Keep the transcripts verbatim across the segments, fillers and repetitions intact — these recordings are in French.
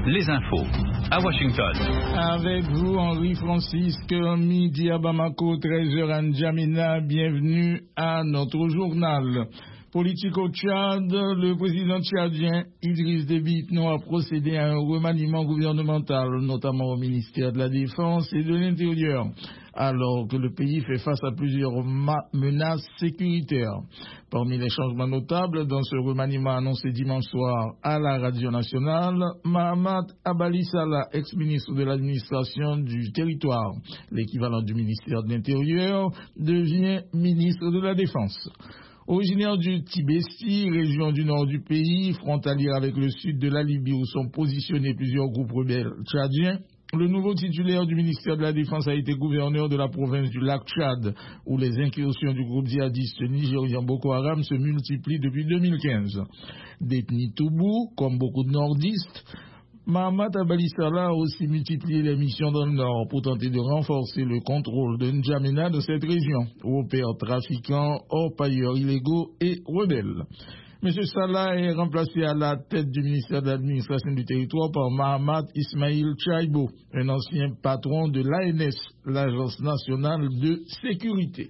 les infos à Washington. Avec vous, Henri-Francisque, midi à Bamako, treize heures à N'Djamena. Bienvenue à notre journal. Politique au Tchad, le président tchadien Idriss Déby Itno a procédé à un remaniement gouvernemental, notamment au ministère de la Défense et de l'Intérieur, alors que le pays fait face à plusieurs menaces sécuritaires. Parmi les changements notables dans ce remaniement annoncé dimanche soir à la radio nationale, Mahamat Abali Saleh, ex-ministre de l'administration du territoire, l'équivalent du ministère de l'Intérieur, devient ministre de la Défense. Originaire du Tibesti, région du nord du pays, frontalière avec le sud de la Libye où sont positionnés plusieurs groupes rebelles tchadiens, le nouveau titulaire du ministère de la Défense a été gouverneur de la province du lac Tchad, où les incursions du groupe djihadiste nigérian Boko Haram se multiplient depuis deux mille quinze. Détenu Toubou, comme beaucoup de nordistes, Mahamat Abali Saleh a aussi multiplié les missions dans le nord pour tenter de renforcer le contrôle de N'Djamena de cette région, où opèrent trafiquants, orpailleurs illégaux et rebelles. M. Saleh est remplacé à la tête du ministère de l'administration du territoire par Mahamat Ismail Chaibo, un ancien patron de l'A N S, l'Agence nationale de sécurité.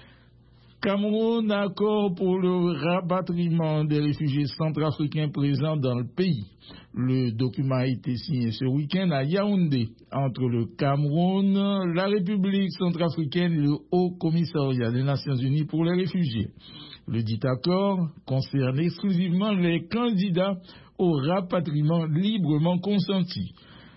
Cameroun, accord pour le rapatriement des réfugiés centrafricains présents dans le pays. Le document a été signé ce week-end à Yaoundé entre le Cameroun, la République centrafricaine et le Haut Commissariat des Nations Unies pour les réfugiés. Le dit accord concerne exclusivement les candidats au rapatriement librement consenti.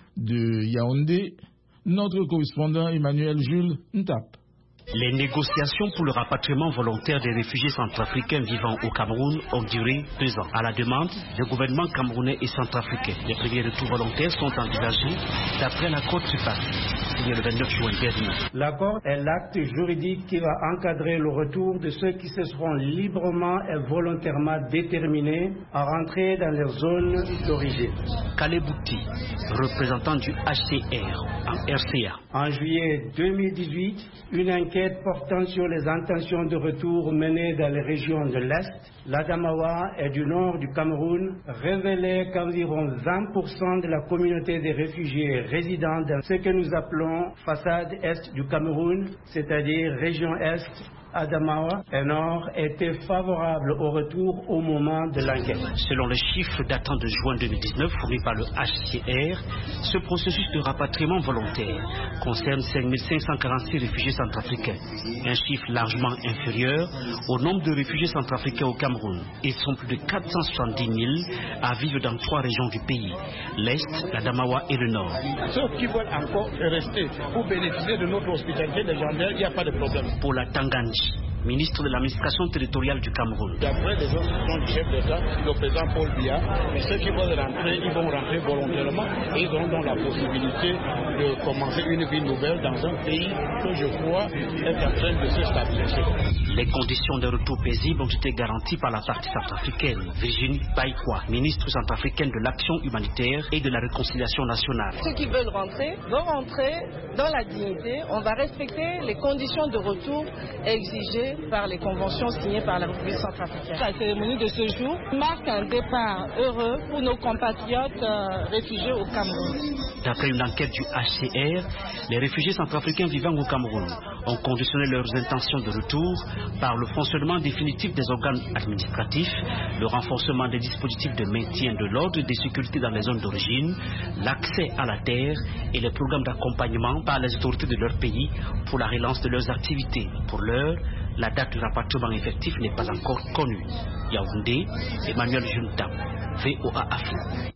De Yaoundé, notre correspondant Emmanuel Jules Ntap. Les négociations pour le rapatriement volontaire des réfugiés centrafricains vivant au Cameroun ont duré deux ans. À la demande des gouvernements camerounais et centrafricains, les premiers retours volontaires sont envisagés d'après l'accord tripartite signé le vingt-neuf juin dernier. L'accord est l'acte juridique qui va encadrer le retour de ceux qui se seront librement et volontairement déterminés à rentrer dans leur zone d'origine. Kalebouti, représentant du H C R en R C A. En juillet deux mille dix-huit, une enquête portant sur les intentions de retour menées dans les régions de l'Est, l'Adamawa et du nord du Cameroun révélait qu'environ vingt pour cent de la communauté des réfugiés résidant dans ce que nous appelons façade Est du Cameroun, c'est-à-dire région Est, Adamawa et Nord, étaient favorables au retour au moment de l'enquête. Selon les chiffres datant de juin deux mille dix-neuf fournis par le H C R, ce processus de rapatriement volontaire concerne cinq mille cinq cent quarante-six réfugiés centrafricains, un chiffre largement inférieur au nombre de réfugiés centrafricains au Cameroun. Ils sont plus de quatre cent soixante-dix mille à vivre dans trois régions du pays, l'Est, l'Adamawa et le Nord. Ceux qui veulent encore rester pour bénéficier de notre hospitalité légendaire, il n'y a pas de problème. Pour la Tangandji, ministre de l'administration territoriale du Cameroun. D'après les instructions du chef d'État, le président Paul Biya, ceux qui veulent rentrer, ils vont rentrer volontairement et ils auront donc la possibilité de commencer une vie nouvelle dans un pays que je crois est en train de se stabiliser. Les conditions de retour paisible ont été garanties par la partie centrafricaine. Virginie Baïkwa, ministre centrafricaine de l'action humanitaire et de la réconciliation nationale. Ceux qui veulent rentrer vont rentrer dans la dignité. On va respecter les conditions de retour exigées par les conventions signées par la République centrafricaine. La cérémonie de ce jour marque un départ heureux pour nos compatriotes euh, réfugiés au Cameroun. D'après une enquête du H C R, les réfugiés centrafricains vivant au Cameroun ont conditionné leurs intentions de retour par le fonctionnement définitif des organes administratifs, le renforcement des dispositifs de maintien de l'ordre et de sécurité dans les zones d'origine, l'accès à la terre et les programmes d'accompagnement par les autorités de leur pays pour la relance de leurs activités. Pour l'heure, la date du rapatriement effectif n'est pas encore connue. Yaoundé, Emmanuel Junta, V O A Afrique.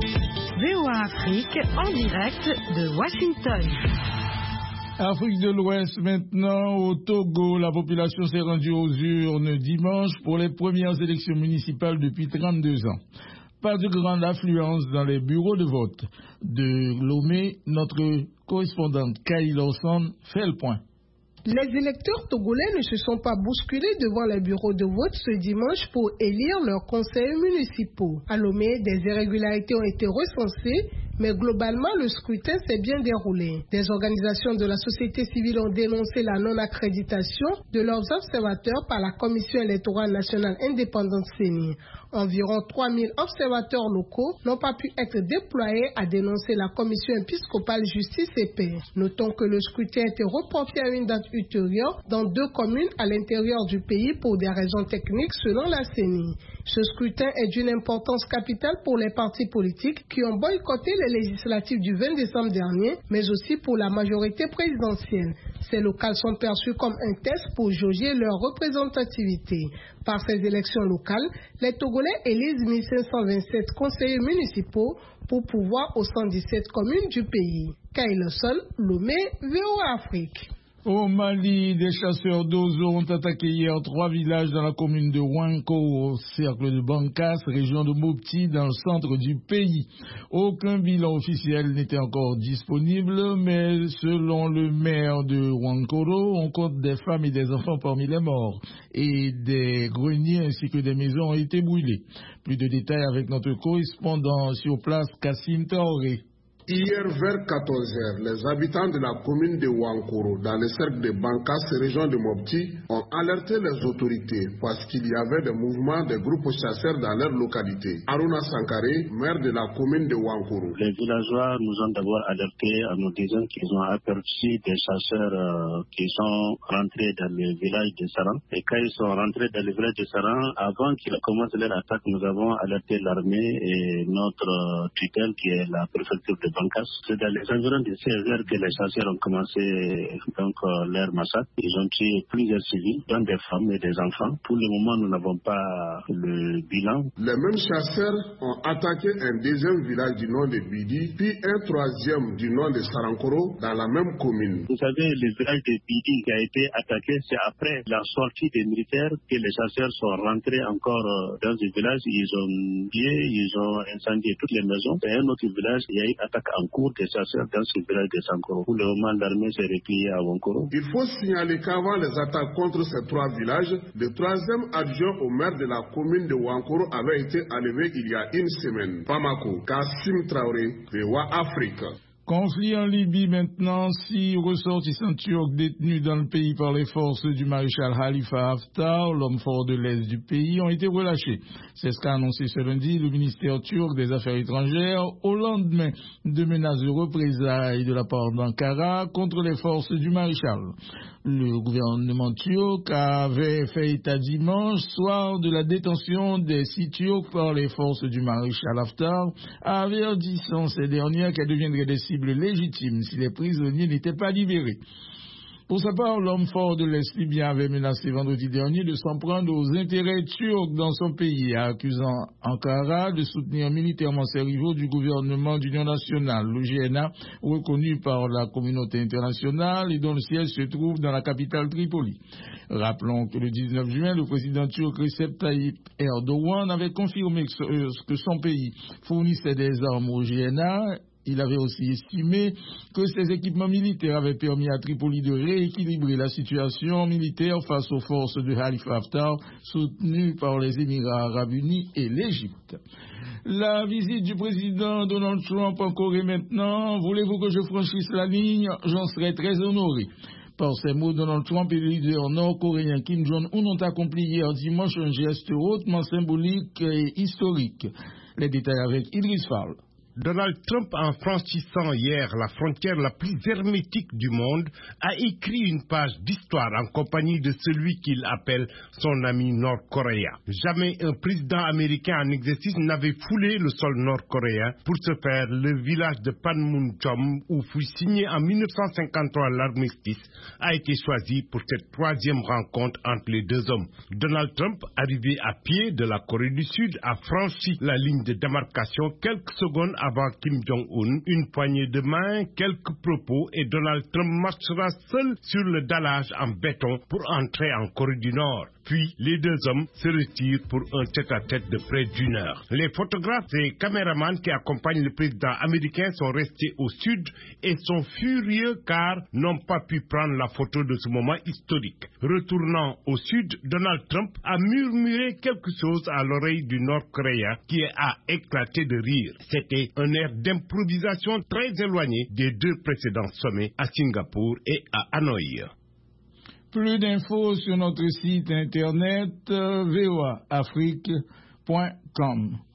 V O A Afrique en direct de Washington. Afrique de l'Ouest maintenant, au Togo, la population s'est rendue aux urnes dimanche pour les premières élections municipales depuis trente-deux ans. Pas de grande affluence dans les bureaux de vote. De Lomé, notre correspondante Kay Lawson fait le point. Les électeurs togolais ne se sont pas bousculés devant les bureaux de vote ce dimanche pour élire leurs conseillers municipaux. À Lomé, des irrégularités ont été recensées mais globalement, le scrutin s'est bien déroulé. Des organisations de la société civile ont dénoncé la non-accréditation de leurs observateurs par la Commission électorale nationale indépendante C E N I. Environ trois mille observateurs locaux n'ont pas pu être déployés à dénoncer la Commission épiscopale justice et paix. Notons que le scrutin a été reporté à une date ultérieure dans deux communes à l'intérieur du pays pour des raisons techniques selon la C E N I. Ce scrutin est d'une importance capitale pour les partis politiques qui ont boycotté les législatives du vingt décembre dernier, mais aussi pour la majorité présidentielle. Ces locales sont perçues comme un test pour jauger leur représentativité. Par ces élections locales, les Togolais élisent mille cinq cent vingt-sept conseillers municipaux pour pouvoir aux cent dix-sept communes du pays. Kyle Sol, Lomé, V O A Afrique. Au Mali, des chasseurs d'oiseaux ont attaqué hier trois villages dans la commune de Huanco, au cercle de Bankas, région de Mopti, dans le centre du pays. Aucun bilan officiel n'était encore disponible, mais selon le maire de Huancoro, on compte des femmes et des enfants parmi les morts. Et des greniers ainsi que des maisons ont été brûlées. Plus de détails avec notre correspondant sur place, Kassim Traoré. Hier, vers quatorze heures, les habitants de la commune de Huancoro, dans le cercle de Bankas, région de Mopti, ont alerté les autorités parce qu'il y avait des mouvements de groupes chasseurs dans leur localité. Aruna Sankare, maire de la commune de Huancoro. Les villageois nous ont d'abord alertés en nous disant qu'ils ont aperçu des chasseurs euh, qui sont rentrés dans le village de Saran. Et quand ils sont rentrés dans le village de Saran, avant qu'ils commencent leur attaque, nous avons alerté l'armée et notre euh, tutelle qui est la préfecture de Bankas. C'est dans les environs de seize heures que les chasseurs ont commencé donc euh, leur massacre. Ils ont tué plusieurs civils, dont des femmes et des enfants. Pour le moment, nous n'avons pas le bilan. Les mêmes chasseurs ont attaqué un deuxième village du nom de Bidi, puis un troisième du nom de Sarankoro dans la même commune. Vous savez, le village de Bidi qui a été attaqué, c'est après la sortie des militaires que les chasseurs sont rentrés encore euh, dans ce village. Ils ont pillé, ils ont incendié toutes les maisons. C'est un autre village, il y a eu attaque en cours des chasseurs dans ce village de Sankoro. Pour le moment, l'armée s'est repliée à Wankoro. Il faut signaler qu'avant les attaques contre ces trois villages, le troisième adjoint au maire de la commune de Wankoro avait été enlevé il y a une semaine. Bamako, Kassim Traoré, V O A Afrique. Conflit en Libye maintenant, six ressortissants turcs détenus dans le pays par les forces du maréchal Khalifa Haftar, l'homme fort de l'Est du pays, ont été relâchés. C'est ce qu'a annoncé ce lundi le ministère turc des Affaires étrangères au lendemain de menaces de représailles de la part d'Ankara contre les forces du maréchal. Le gouvernement turc avait fait état dimanche soir de la détention des six Turcs par les forces du maréchal Haftar, avertissant ces dernières qu'elles deviendraient des cibles légitimes si les prisonniers n'étaient pas libérés. Pour sa part, l'homme fort de l'Est libyen avait menacé vendredi dernier de s'en prendre aux intérêts turcs dans son pays, accusant Ankara de soutenir militairement ses rivaux du gouvernement d'union nationale, le G N A, reconnu par la communauté internationale et dont le siège se trouve dans la capitale Tripoli. Rappelons que le dix-neuf juin, le président turc Recep Tayyip Erdogan avait confirmé que son pays fournissait des armes au G N A. Il avait aussi estimé que ces équipements militaires avaient permis à Tripoli de rééquilibrer la situation militaire face aux forces de Khalifa Haftar, soutenues par les Émirats arabes unis et l'Égypte. La visite du président Donald Trump en Corée maintenant. Voulez-vous que je franchisse la ligne? J'en serais très honoré. Par ces mots, Donald Trump et le leader nord-coréen Kim Jong-un ont accompli hier dimanche un geste hautement symbolique et historique. Les détails avec Idriss Fall. Donald Trump, en franchissant hier la frontière la plus hermétique du monde, a écrit une page d'histoire en compagnie de celui qu'il appelle son ami nord-coréen. Jamais un président américain en exercice n'avait foulé le sol nord-coréen. Pour ce faire, le village de Panmunjom, où fut signé en mille neuf cent cinquante-trois l'armistice, a été choisi pour cette troisième rencontre entre les deux hommes. Donald Trump, arrivé à pied de la Corée du Sud, a franchi la ligne de démarcation quelques secondes avant Kim Jong-un, une poignée de main, quelques propos et Donald Trump marchera seul sur le dallage en béton pour entrer en Corée du Nord. puis les deux hommes se retirent pour un tête-à-tête de près d'une heure. Les photographes et caméramans qui accompagnent le président américain sont restés au sud et sont furieux car n'ont pas pu prendre la photo de ce moment historique. Retournant au sud, Donald Trump a murmuré quelque chose à l'oreille du Nord-Coréen qui a éclaté de rire. C'était un air d'improvisation très éloigné des deux précédents sommets à Singapour et à Hanoï. Plus d'infos sur notre site internet v o a afrique point com.